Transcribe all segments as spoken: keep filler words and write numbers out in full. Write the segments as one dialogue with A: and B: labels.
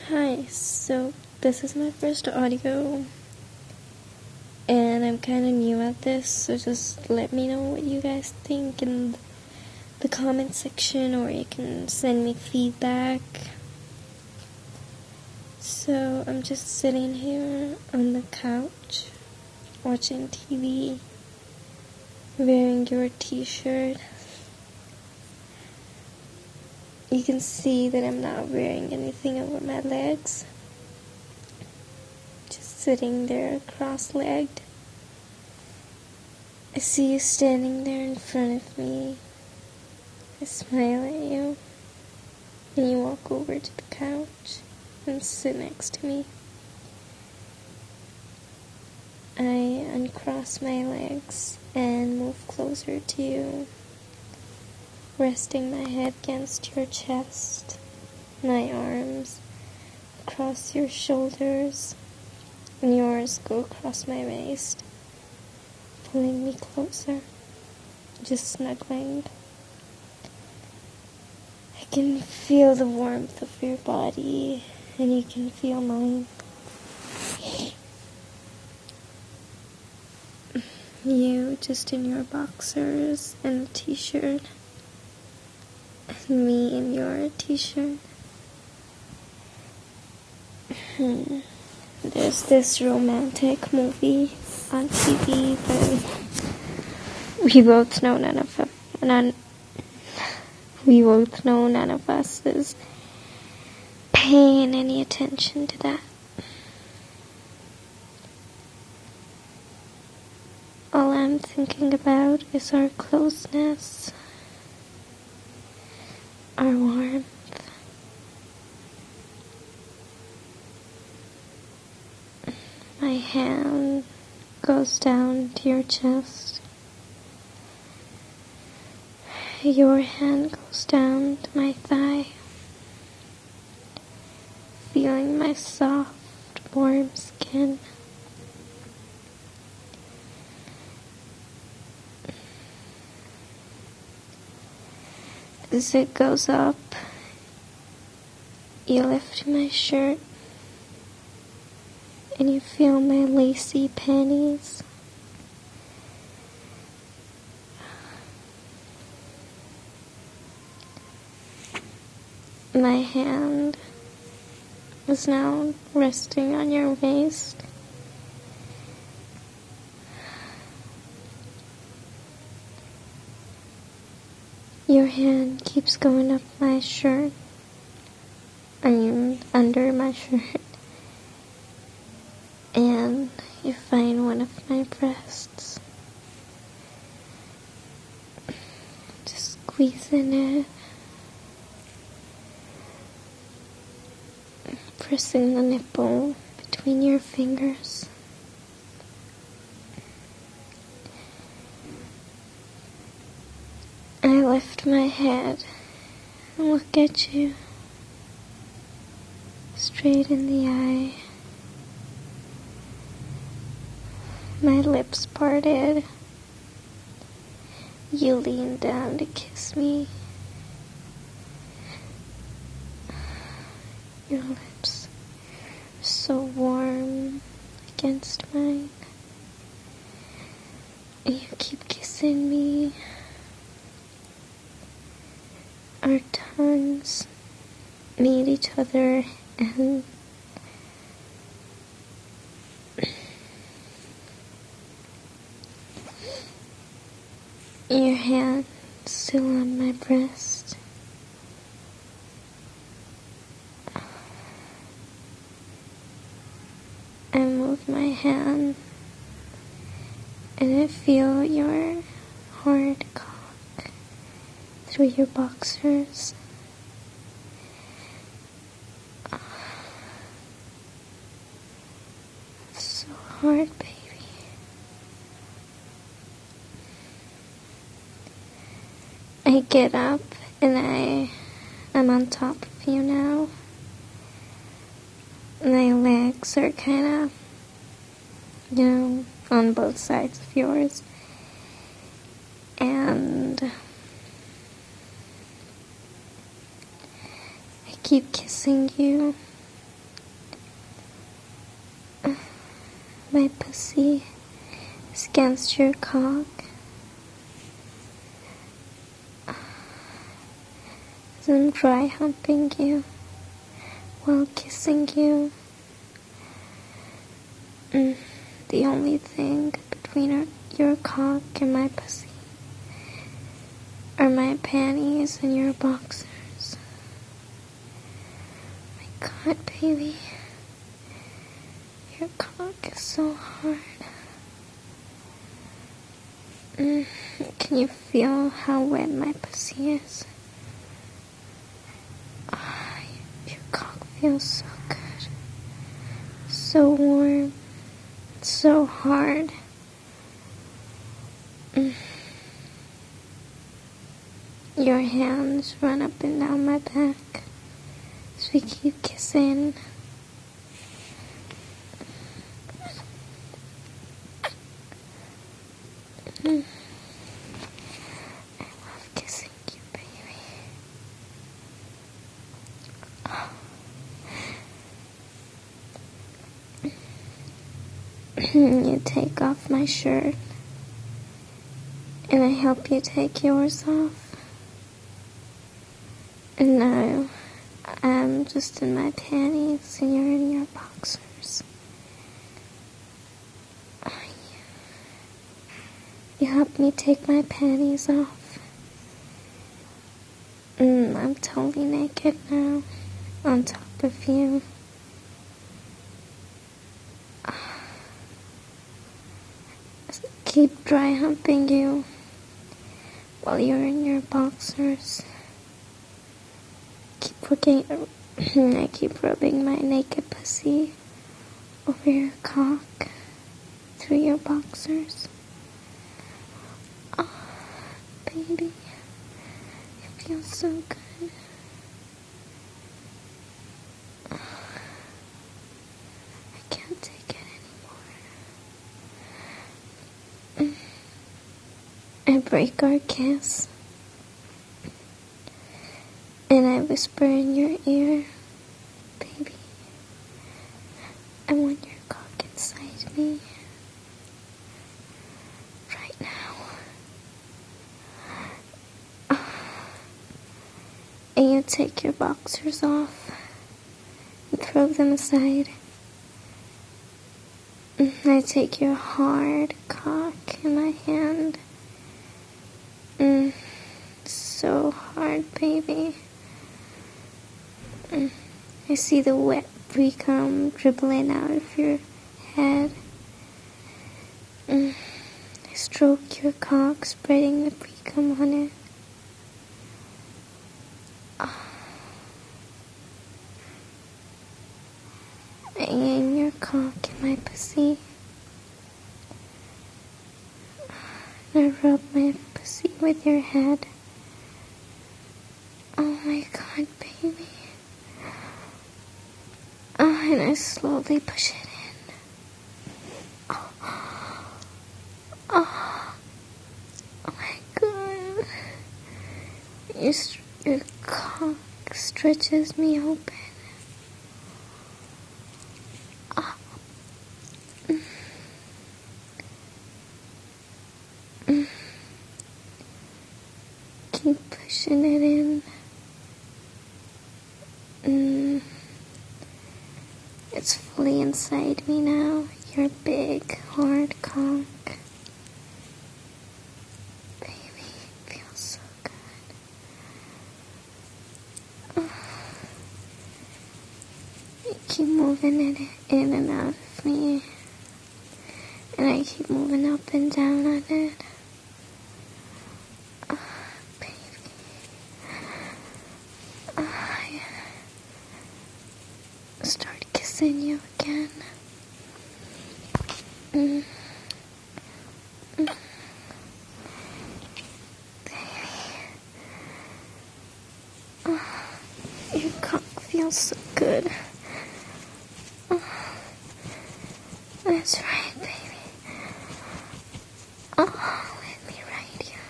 A: Hi, so this is my first audio, and I'm kind of new at this, so just let me know what you guys think in the comment section, or you can send me feedback. So I'm just sitting here on the couch, watching T V, wearing your t-shirt. You can see that I'm not wearing anything over my legs. Just sitting there cross-legged. I see you standing there in front of me. I smile at you. And you walk over to the couch and sit next to me. I uncross my legs and move closer to you, resting my head against your chest, my arms across your shoulders, and yours go across my waist, pulling me closer, just snuggling. I can feel the warmth of your body, and you can feel mine. You just in your boxers and a t-shirt, and me in your t-shirt. Hmm. There's this romantic movie on T V, but we both know none of them. None. We both know none of us is paying any attention to that. All I'm thinking about is our closeness, our warmth. My hand goes down to your chest. Your hand goes down to my thigh, feeling my soft, warm skin. As it goes up, you lift my shirt, and you feel my lacy panties. My hand is now resting on your waist. Your hand keeps going up my shirt, I mean under my shirt, and you find one of my breasts. Just squeezing it, pressing the nipple between your fingers. I lift my head and look at you straight in the eye. My lips parted. You lean down to kiss me. Your lips are so warm against mine. And you keep kissing me. Our tongues meet each other, and your hand still on my breast. I move my hand, and I feel your hard cock through your boxers. So hard, baby. I get up and I am on top of you now. My legs are kind of, you know, on both sides of yours. And I keep kissing you my pussy is against your cock. As I'm dry humping you while kissing you. Mm, the only thing between our, your cock and my pussy are my panties and your boxers. My God, baby. Your cock is so hard. Mm, can you feel how wet my pussy is? Oh, your cock feels so good. So warm. So hard. Mm. Your hands run up and down my back as we keep kissing. Mm. I love kissing you, baby. Oh. You take off my shirt, and I help you take yours off. And now I'm just in my panties, and you're in your boxers. You help me take my panties off. Mm, I'm totally naked now, on top of you. Keep dry humping you while you're in your boxers. Keep looking. I keep rubbing my naked pussy over your cock through your boxers. Oh, baby, it feels so good. Oh, I can't take it anymore. I break our kiss, and I whisper in your ear, baby, I want your cock inside me right now. And you take your boxers off and throw them aside. And I take your hard cock in my hand. Mm, so hard, baby. Mm, I see the wet pre-cum dribbling out of your head. Mm, I stroke your cock, spreading the pre-cum on it. Oh. I aim your cock in my pussy. I rub my pussy with your head. Oh my God, baby. Oh, and I slowly push it in. Oh, oh, oh my God. Your, your cock stretches me open. Oh. Mm. Mm. Keep pushing it in. Mm. It's fully inside me now. Your big, hard cock. Baby, it feels so good. Oh. You keep moving it in and out of me. And I keep moving up and down on it. Oh, baby. Oh, yeah. Start kissing you again. Mm. Mm. Baby. Oh, your cock feels so good. Oh, that's right, baby. Oh, let me ride you.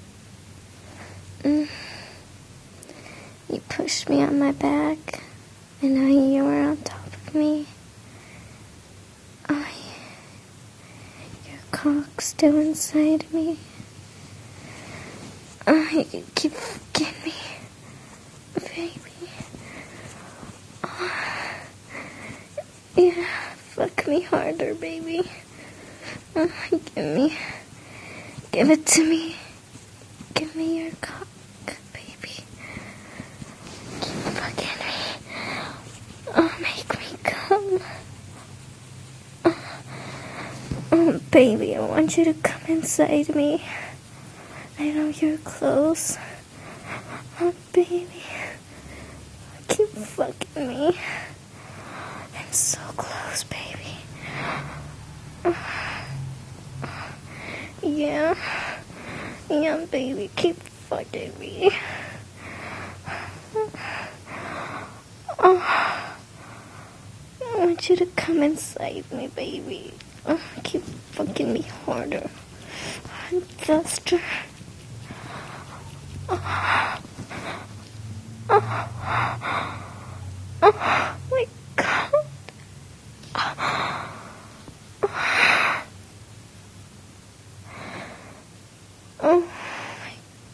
A: Oh. Mm. You push me on my back And now you're on top of me. Oh, your cock's still inside me. Oh, you can keep fucking me, baby. Oh, yeah, fuck me harder, baby. Oh, give me, give it to me. Give me your cock, baby. Keep fucking me. Oh, make me come. Oh, oh, baby, I want you to come inside me. I know you're close. Oh, baby. Keep fucking me. I'm so close, baby. Yeah. Yeah, baby. Keep fucking me. Oh, I want you to come inside me, baby. Oh, keep fucking me harder. Faster. Oh. Oh. Oh my God. Oh my.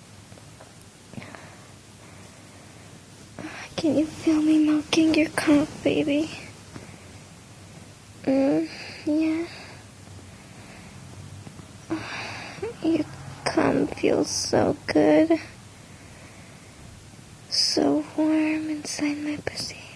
A: Can you feel me milking your cock, baby? Mm, yeah. Your cum feels so good. So warm inside my pussy.